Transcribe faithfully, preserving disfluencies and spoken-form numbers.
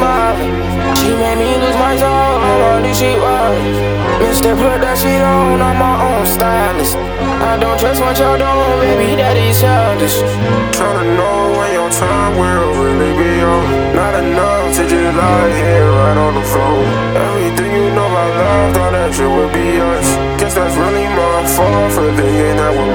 smiling. She made me lose my soul, no wonder she wildin'. Mister Put that shit on, I'm my own stylist. I don't trust what y'all doing, baby, that is childish. Tryna know when your time will really be on. Not enough to just lie here right on the phone. Everything you know about love, thought that shit would be us. Guess that's really my fault for thinking that we're